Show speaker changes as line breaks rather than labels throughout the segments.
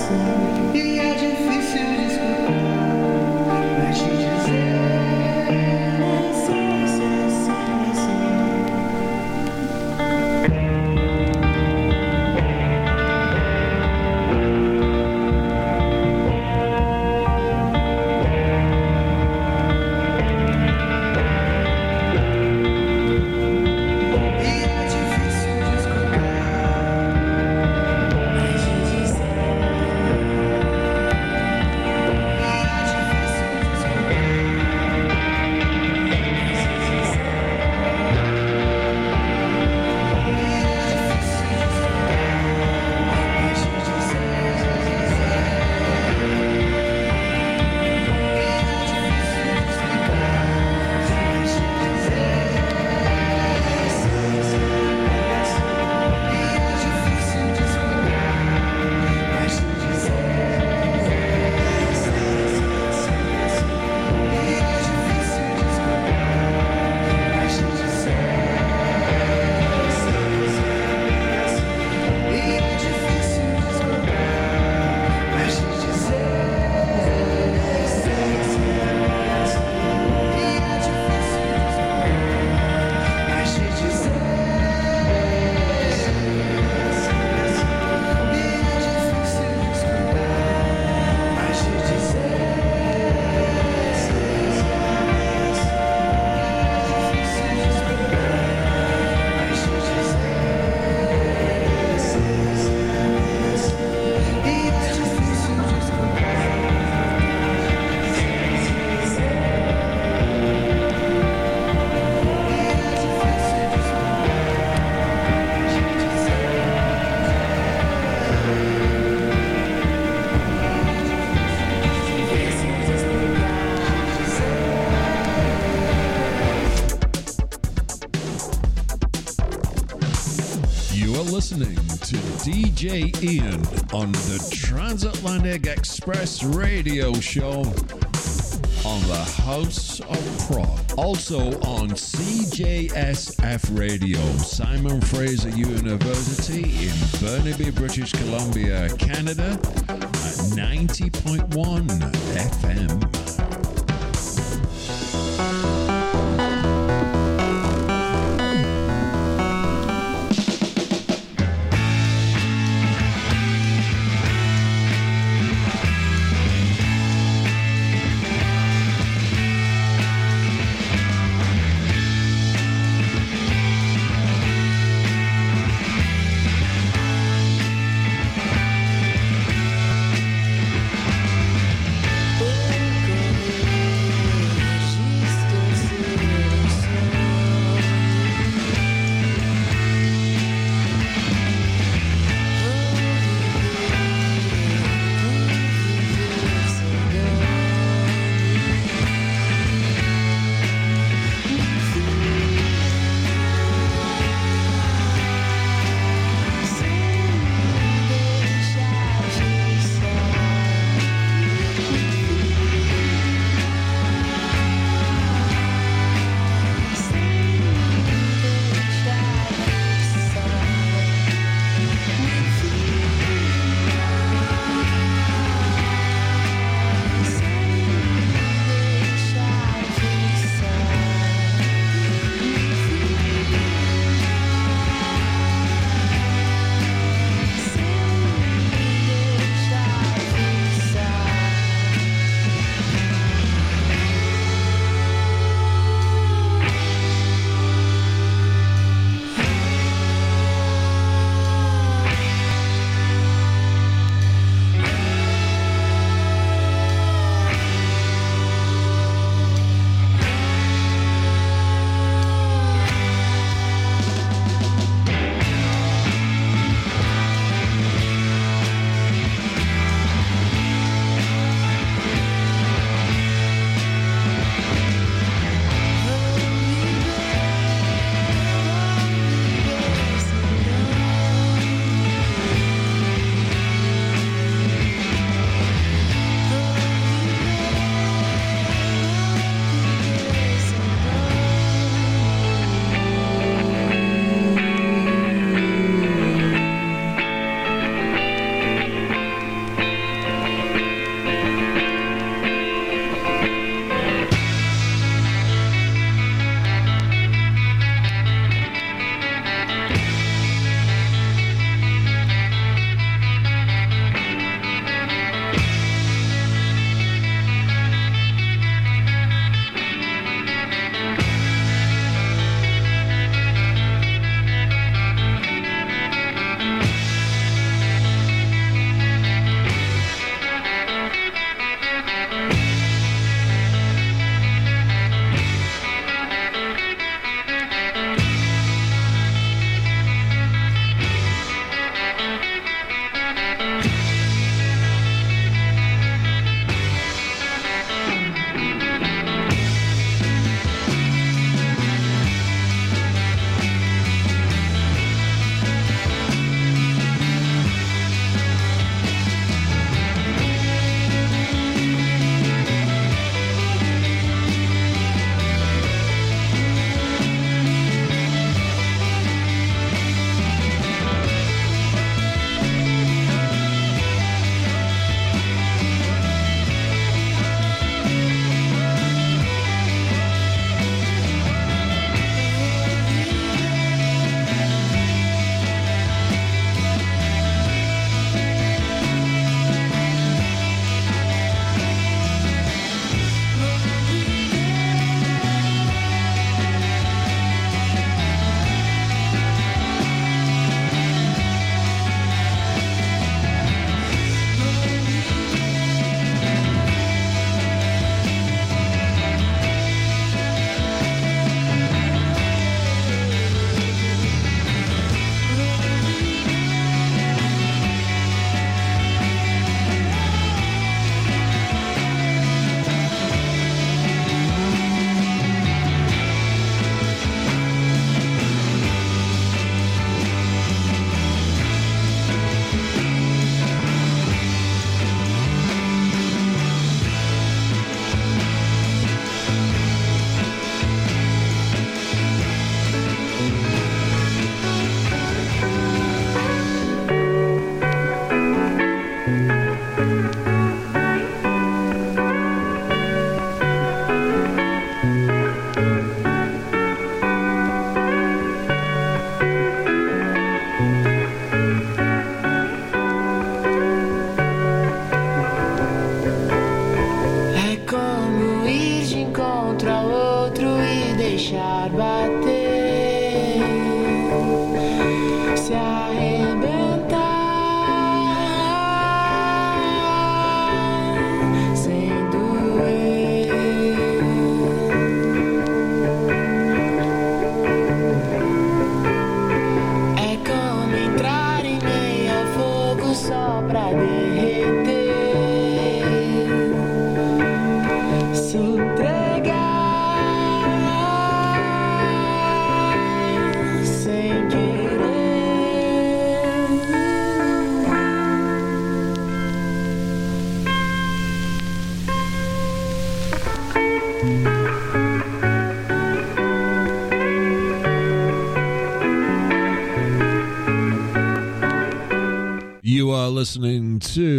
E é difícil de escutar, mas te dizer.
Listening to DJ Ian on the Transatlantic Express radio show on the House of Prog. Also on CJSF Radio, Simon Fraser University in Burnaby, British Columbia, Canada at 90.1 FM.
Oh,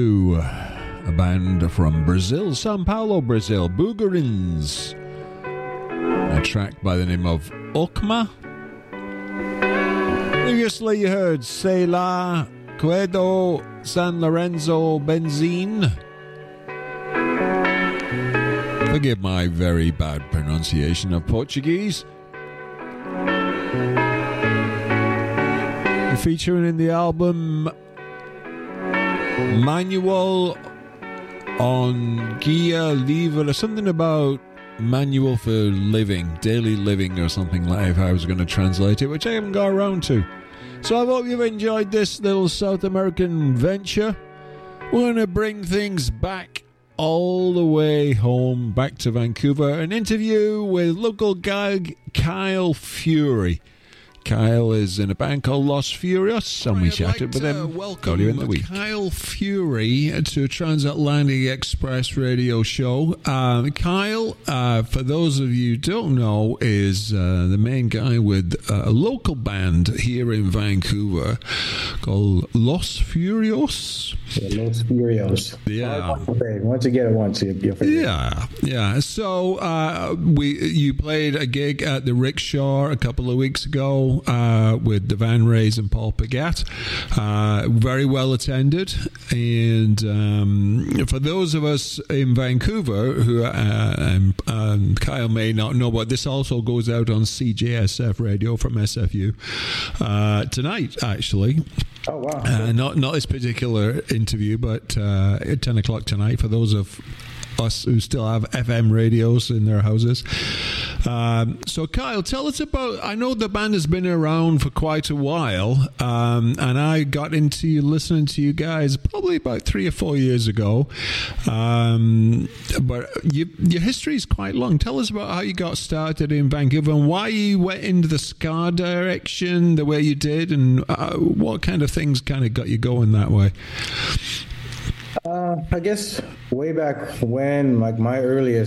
to a band from Brazil, Sao Paulo, Brazil, Boogerins. A track by the name of Okma. Previously you heard Sei Lá, Quedo, San Lorenzo, Benzine. Forgive my very bad pronunciation of Portuguese. Featuring in the album Manual on Guia Livre, something about manual for living, daily living or something like that, if I was going to translate it, which I haven't got around to. So I hope you've enjoyed this little South American venture. We're going to bring things back all the way home, back to Vancouver. An interview with local guy Kyle Fury. Kyle is in a band called Los Furios, and we chatted with him earlier in the week. Kyle Fury to Transatlantic Express radio show. Kyle, for those of you who don't know, is the main guy with a local band here in Vancouver called Los Furios.
Yeah, Los Furios.
Yeah.
Once you get it once, you'll figure it out.
Yeah. So you played a gig at the Rickshaw a couple of weeks ago. With the Van Rays and Paul Pagat. Very well attended. And for those of us in Vancouver who Kyle may not know, but this also goes out on CJSF radio from SFU tonight, actually.
Oh, wow.
Not this particular interview, but at 10 o'clock tonight for those of us who still have FM radios in their houses. So Kyle, tell us about, I know the band has been around for quite a while, and I got into listening to you guys probably about 3 or 4 years ago, but your history is quite long. Tell us about how you got started in Vancouver and why you went into the ska direction the way you did, and what kind of things kind of got you going that way.
I guess way back when, like my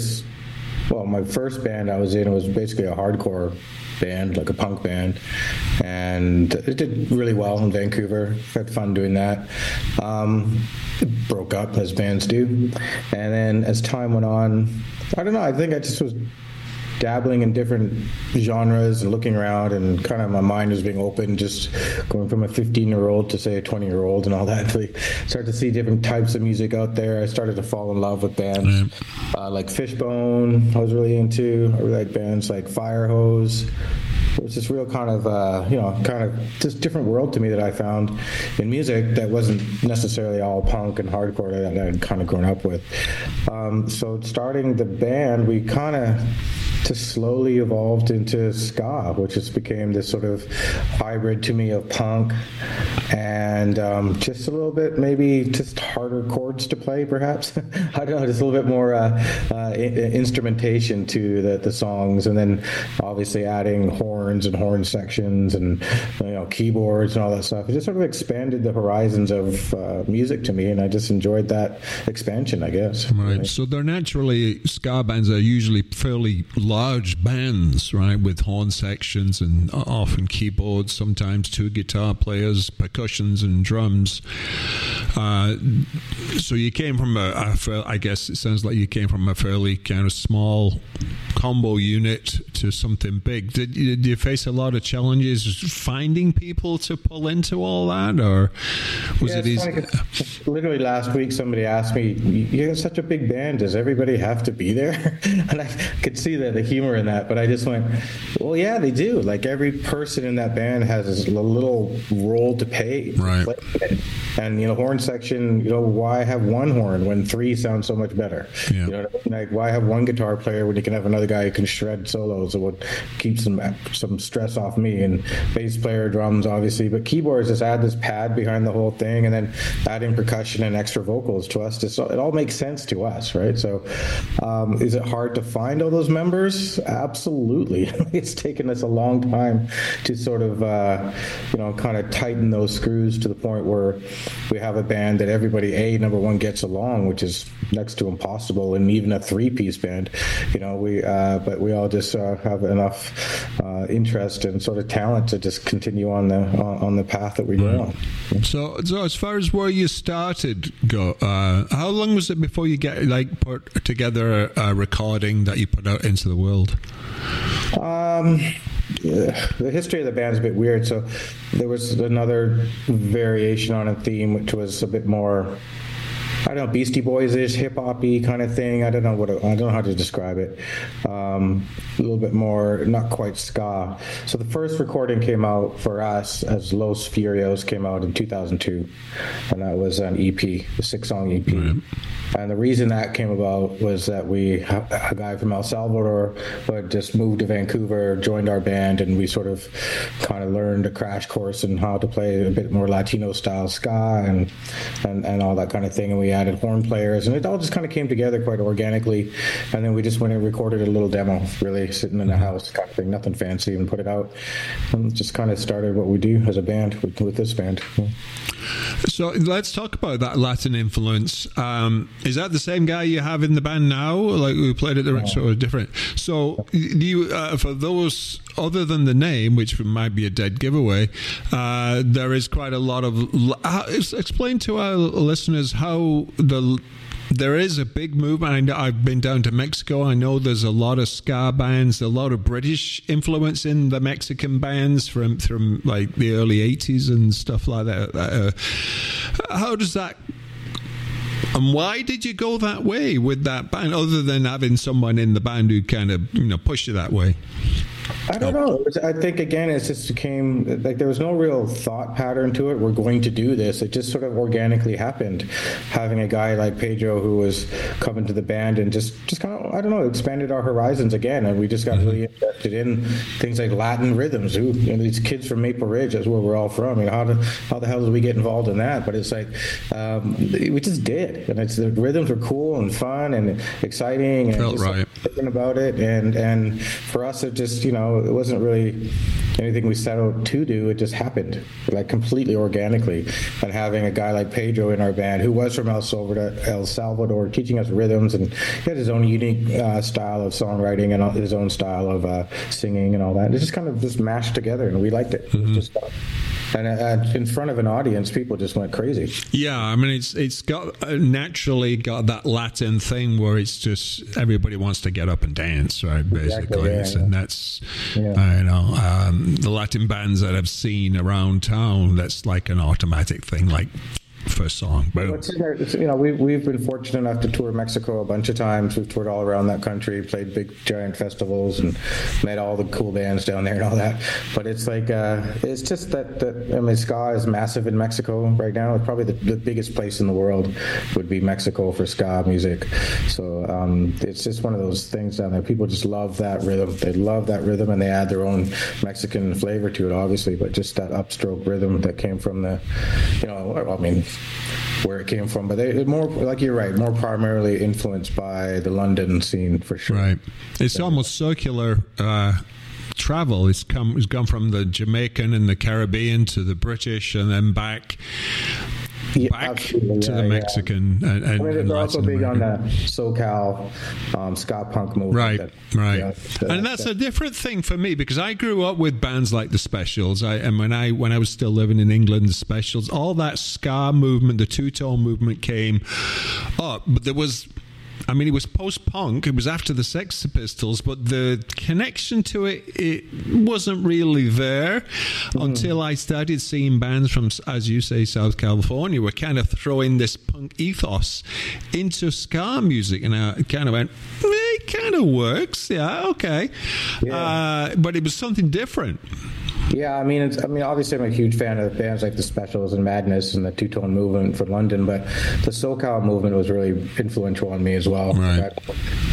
first band I was in was basically a hardcore band, like a punk band, and it did really well in Vancouver. Had fun doing that. It broke up, as bands do, and then as time went on, I don't know, I think I just was dabbling in different genres and looking around, and kind of my mind was being open, just going from a 15-year-old to say a 20-year-old and all that. Really start to see different types of music out there. I started to fall in love with bands like Fishbone. I was really into. I really like bands like Firehose. It was this real kind of just different world to me that I found in music that wasn't necessarily all punk and hardcore that I'd kind of grown up with. So starting the band, we kind of just slowly evolved into ska, which just became this sort of hybrid to me of punk and just a little bit maybe just harder chords to play, perhaps. I don't know, just a little bit more instrumentation to the songs, and then obviously adding horns and horn sections and keyboards and all that stuff. It just sort of expanded the horizons of music to me, and I just enjoyed that expansion, I guess.
Right. So they're naturally, ska bands are usually fairly large bands, right, with horn sections and often keyboards, sometimes 2 guitar players, percussions and drums. So you came from I guess it sounds like you came from a fairly kind of small combo unit to something big. Did you face a lot of challenges finding people to pull into all that, or was it easy?
Literally last week somebody asked me, you have such a big band, does everybody have to be there? And I could see the humor in that, but I just went, well, yeah, they do. Like every person in that band has a little role to play.
Right.
And horn section, why have one horn when 3 sounds so much better?
Yeah.
Like why have one guitar player when you can have another guy who can shred solos? Or what keeps some stress off me? And bass player, drums, obviously, but keyboards just add this pad behind the whole thing, and then adding percussion and extra vocals to us. It all makes sense to us, right? So, is it hard to find all those members? Absolutely. It's taken us a long time to sort of, kind of tighten those screws to the point where we have a band that everybody, number one, gets along, which is next to impossible, and even a 3-piece band. But we all just have enough interest and sort of talent to just continue on the path that we go on.
So as far as where you started go, how long was it before you put together a recording that you put out into the world?
The history of the band is a bit weird. So there was another variation on a theme, which was a bit more, I don't know, Beastie Boys-ish, hip-hop-y kind of thing. I don't know how to describe it. A little bit more, not quite ska. So the first recording came out for us as Los Furios came out in 2002, and that was an EP, a 6-song EP. Right. And the reason that came about was that a guy from El Salvador who had just moved to Vancouver, joined our band, and we sort of kind of learned a crash course in how to play a bit more Latino-style ska and all that kind of thing. And we added horn players, and it all just kind of came together quite organically. And then we just went and recorded a little demo, really sitting in the house kind of thing, nothing fancy, and put it out. And just kind of started what we do as a band with this band.
So let's talk about that Latin influence. Is that the same guy you have in the band now? Like we played at the Ritz, or different? So do you, for those, other than the name, which might be a dead giveaway, there is quite a lot of... explain to our listeners how there is a big movement. I've been down to Mexico. I know there's a lot of ska bands, a lot of British influence in the Mexican bands from like the early 80s and stuff like that. How does that... And why did you go that way with that band, other than having someone in the band who kind of, pushed you that way?
I don't know. I think, again, it just became like there was no real thought pattern to it. We're going to do this. It just sort of organically happened. Having a guy like Pedro who was coming to the band and just kind of, I don't know, expanded our horizons again. And we just got really interested in things like Latin rhythms. These kids from Maple Ridge, that's where we're all from. How the hell did we get involved in that? But it's like, we just did. And the rhythms were cool and fun and exciting. And
felt
just
right.
Thinking about it. And for us, it just, it wasn't really anything we set out to do. It just happened, like completely organically. And having a guy like Pedro in our band, who was from El Salvador, teaching us rhythms, and he had his own unique style of songwriting and his own style of singing and all that. It just kind of just mashed together, and we liked it. It was just and in front of an audience, people just went crazy.
Yeah, I mean, it's got naturally got that Latin thing where it's just everybody wants to get up and dance, right? Basically,
exactly,
and that's the Latin bands that I've seen around town. That's like an automatic thing, like. First song. Boom.
We've been fortunate enough to tour Mexico a bunch of times. We've toured all around that country, played big giant festivals, and met all the cool bands down there and all that. But it's like it's just that ska is massive in Mexico right now. It's probably the biggest place in the world would be Mexico for ska music. So it's just one of those things down there. People just love that rhythm. They love that rhythm, and they add their own Mexican flavor to it, obviously. But just that upstroke rhythm that came from where it came from, but they're more, like you're right, more primarily influenced by the London scene for sure.
Right. It's almost circular travel. It's gone from the Jamaican and the Caribbean to the British, and then back to the Mexican.
Yeah.
And
they're also big on the SoCal ska punk movement.
Right. And that's a different thing for me, because I grew up with bands like the Specials. And when I was still living in England, the Specials, all that ska movement, the two-tone movement came up. But there was... it was post-punk. It was after the Sex Pistols, but the connection to it wasn't really there until I started seeing bands from, as you say, South California were kind of throwing this punk ethos into ska music, and I kind of went, it kind of works, yeah, okay. Yeah. But it was something different.
Yeah, obviously I'm a huge fan of bands like the Specials and Madness and the two-tone movement from London, but the SoCal movement was really influential on me as well.
Right.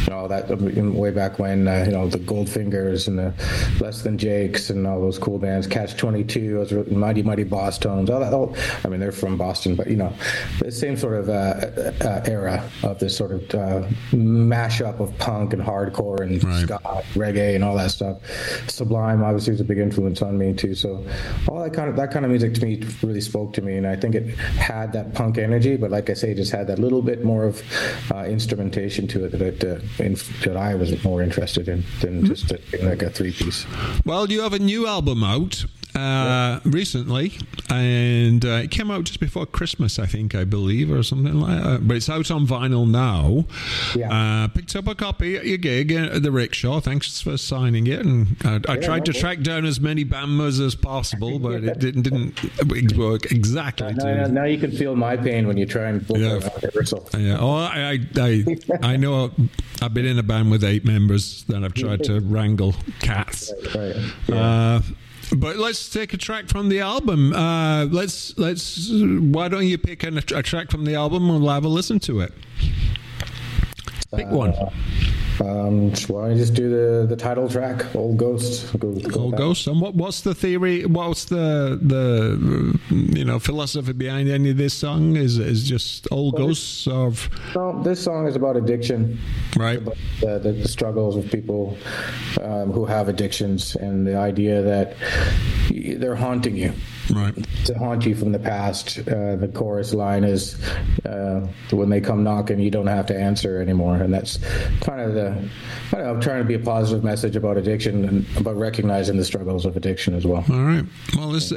all that way back when, the Goldfingers and the Less Than Jakes and all those cool bands, Catch 22, those Mighty Mighty Boss Tones, all that. I mean, they're from Boston, but the same sort of era of this sort of mashup of punk and hardcore and ska, reggae, and all that stuff. Sublime obviously was a big influence on me too. So all that kind of music to me really spoke to me, and I think it had that punk energy, but like I say, just had that little bit more of instrumentation to it that I was more interested in than just like a 3-piece.
Well, you have a new album out recently, and it came out just before Christmas, I believe, or something like that. But it's out on vinyl now. Yeah. Picked up a copy at your gig at the Rickshaw. Thanks for signing it. And I tried to track down as many bandmates as possible, but it didn't work exactly.
Now you can feel my pain when you try and book a rehearsal.
Yeah. Oh, I know. I've been in a band with 8 members that I've tried to wrangle cats.
Right. Yeah.
But let's take a track from the album. Let's. Why don't you pick a track from the album and we'll have a listen to it? Pick one.
Why don't you just do the title track, Old Ghost?
Old Ghost. And what's the theory? What's the philosophy behind any of this song? Is just old ghosts of?
No, this song is about addiction,
right?
About the struggles of people who have addictions, and the idea that they're haunting you.
Right.
To haunt you from the past. The chorus line is, when they come knocking, you don't have to answer anymore. And that's kind of I'm trying to be a positive message about addiction and about recognizing the struggles of addiction as well.
All right. Well, this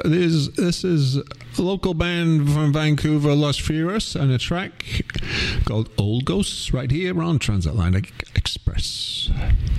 is a local band from Vancouver, Los Furious, and a track called Old Ghosts right here on Transatlantic Express.